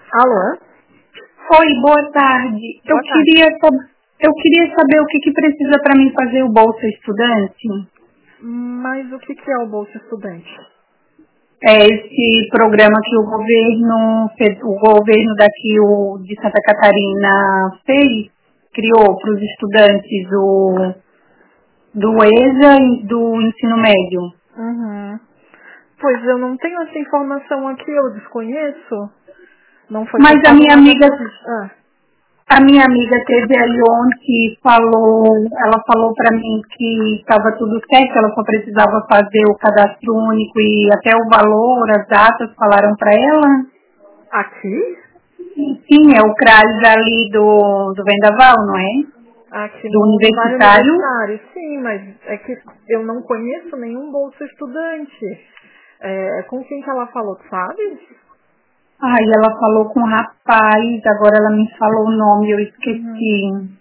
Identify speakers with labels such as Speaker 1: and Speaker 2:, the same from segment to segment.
Speaker 1: Alô?
Speaker 2: Oi, boa tarde.
Speaker 1: Boa tarde.
Speaker 2: Eu queria saber o que precisa para mim fazer o Bolsa Estudante.
Speaker 1: Mas o que é o Bolsa Estudante?
Speaker 2: É esse programa que o governo daqui de Santa Catarina criou para os estudantes do EJA e do ensino médio.
Speaker 1: Uhum. Pois eu não tenho essa informação aqui, eu desconheço. Não foi
Speaker 2: Mas
Speaker 1: passado nada pra gente.
Speaker 2: a minha amiga teve aí ontem, ela falou para mim que estava tudo certo, ela só precisava fazer o cadastro único e até o valor, as datas falaram para ela.
Speaker 1: Aqui?
Speaker 2: Sim, é o CRAS ali do Vendaval, não é?
Speaker 1: Aqui
Speaker 2: Do
Speaker 1: no bairro
Speaker 2: universitário.
Speaker 1: universitário, sim, mas é que eu não conheço nenhum Bolsa Estudante. Com quem que ela falou, tu sabe?
Speaker 2: Ai, ela falou com o rapaz, agora ela me falou o nome, eu
Speaker 1: Uhum.
Speaker 2: esqueci.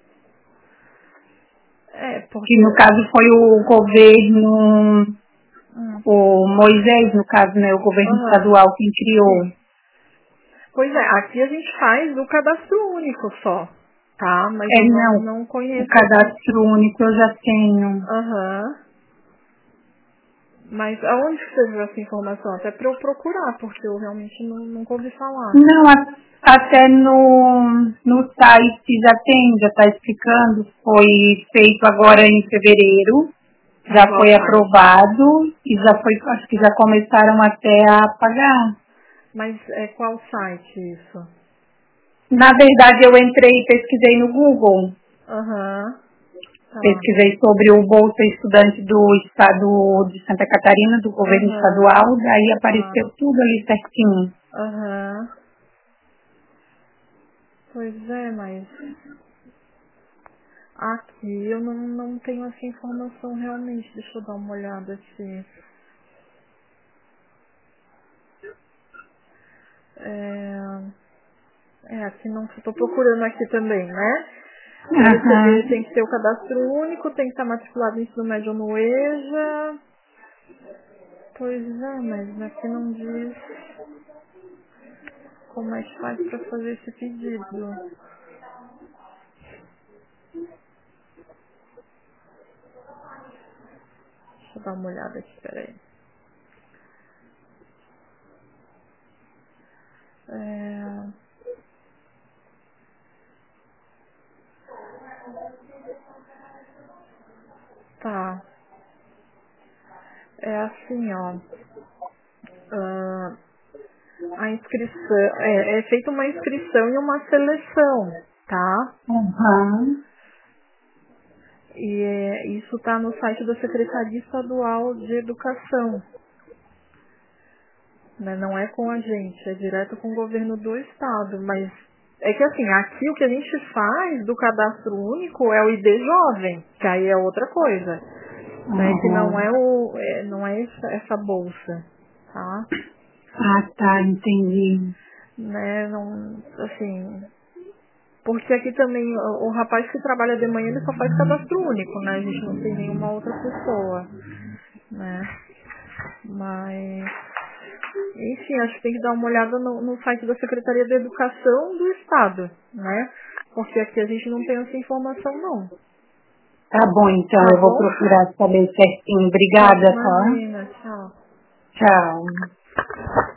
Speaker 2: Que
Speaker 1: Porque...
Speaker 2: no caso foi o governo, o Moisés, no caso, né? O governo
Speaker 1: Aham.
Speaker 2: estadual quem criou.
Speaker 1: Pois é, aqui a gente faz o cadastro único só, tá? Mas eu
Speaker 2: Não,
Speaker 1: não
Speaker 2: o
Speaker 1: conheço assim.
Speaker 2: cadastro único eu já tenho.
Speaker 1: Aham. Mas aonde que você viu essa informação? Até pra eu procurar, porque eu realmente nunca ouvi falar.
Speaker 2: Não, até no site já está explicando, foi feito agora em fevereiro,
Speaker 1: Em
Speaker 2: já
Speaker 1: qual
Speaker 2: foi
Speaker 1: site?
Speaker 2: aprovado e acho que já começaram até a pagar.
Speaker 1: Mas qual site isso?
Speaker 2: Na verdade eu entrei e pesquisei no Google,
Speaker 1: Aham. Tá.
Speaker 2: pesquisei sobre o Bolsa Estudante do Estado de Santa Catarina, do governo
Speaker 1: Aham.
Speaker 2: estadual, daí
Speaker 1: Tá.
Speaker 2: apareceu tudo ali certinho.
Speaker 1: Aham. Pois é, mas aqui eu não tenho essa informação realmente. Deixa eu dar uma olhada aqui. Aqui não estou procurando aqui também, né? Para
Speaker 2: Aham.
Speaker 1: receber tem que ter o cadastro único, tem que estar matriculado no ensino médio ou no EJA. Pois é, mas aqui não diz como é que faz para fazer esse pedido. Deixa eu dar uma olhada aqui, peraí. É, tá, é assim, ó. Ah, a inscrição, é feita uma inscrição e uma seleção, tá?
Speaker 2: Aham.
Speaker 1: E isso está no site da Secretaria Estadual de Educação, né? Não é com a gente, é direto com o governo do estado. Mas é que assim, aqui o que a gente faz do cadastro único é o ID jovem, que aí é outra coisa, né? Que não
Speaker 2: Aham.
Speaker 1: é não é essa bolsa, tá?
Speaker 2: Ah, tá, entendi.
Speaker 1: Né? Não, assim, porque aqui também o rapaz que trabalha de manhã ele só faz cadastro único, né? A gente não tem nenhuma outra pessoa, né? Mas, enfim, acho que tem que dar uma olhada no site da Secretaria de Educação do Estado, né? Porque aqui a gente não tem essa informação, não.
Speaker 2: Tá bom, então
Speaker 1: Tá
Speaker 2: eu vou
Speaker 1: bom?
Speaker 2: procurar saber certinho.
Speaker 1: Tá,
Speaker 2: Obrigada, tá?
Speaker 1: imagina, tchau.
Speaker 2: Tchau.